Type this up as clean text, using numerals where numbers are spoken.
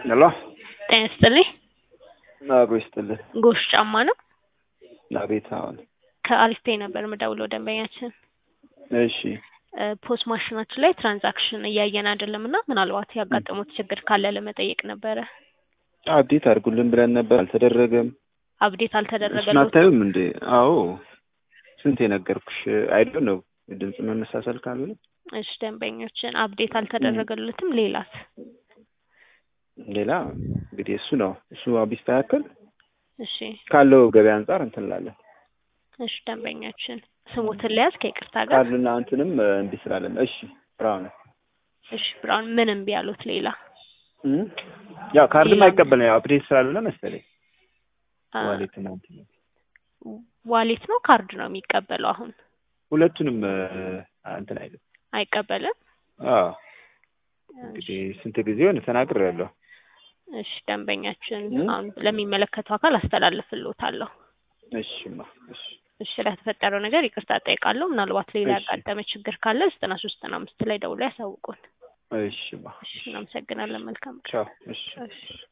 ሄሎ ጤና ይስጥልኝ። አብሮ ይስጥልኝ። ጎሽ ጫማ ነው። አቤት። አሁን ከአሪፍ ፔይ ነበር የምደውለው ደንበኛችን። እሺ ፖስ ማሽናችን ላይ ትራንዛክሽን እያየን አይደለምና ምናልባት ያጋጠሙት ችግር ካለ ለመጠየቅ ነበረ። አፕዴት አድርጉልን ብለን ነበር፣ አልተደረገም። አፕዴት እሱን አልተደረገለትም። አታዩም እንዴ? አዎ ስንት የነገርኩሽ አይደል ነው። ድምጽ መመሳሰል ካልሆነ እሺ ደንበኞችን አፕዴት አልተደረገለትም። ሌላስ? ሌላ እንግዲህ እሱ ነው። እሱ ቢስተካከል እሺ ካለው ገበያ አንፃር እንትን ላለን። እሺ ደንበኞችን ስሙትን ለያዝ ከይቅርታ ጋር ካርድና እንትንም እንዲ ስላለን። እሺ ብራውን እሺ ብራውን ምን እምቢ ያሉት ሌላ? ያው ካርድም አይቀበልም። ያው አፕዴት ስላልሆነ መሰለኝ ዋሌት ነው ዋሌት ነው ካርድ ነው የሚቀበለው። አሁን ሁለቱንም እንትን አይቀበልም። አዎ እንግዲህ ስንት ጊዜ ሆነ ተናግሬያለሁ። እሺ ደንበኛችን አሁን ለሚመለከተው አካል አስተላልፍልዎታለሁ። እሺማ እሺ ለተፈጠረው ነገር ይቅርታ ጠይቃለሁ። ምናልባት ሌላ ያጋጠመ ችግር ካለ 9395 ላይ ደውለው ያሳውቁን። እሺማ እሺ እናመሰግናለን። መልካም ቻው። እሺ